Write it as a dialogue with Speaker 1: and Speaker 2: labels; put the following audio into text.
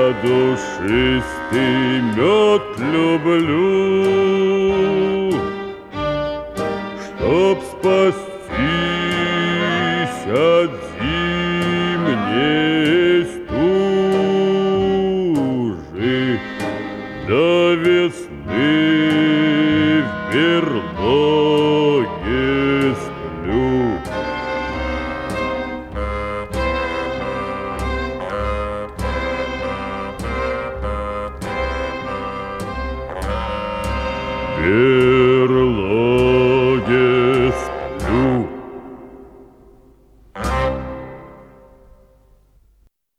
Speaker 1: душистый мед люблю, чтоб спастись от зимней стужи, до весны в берлоге сплю. Берлога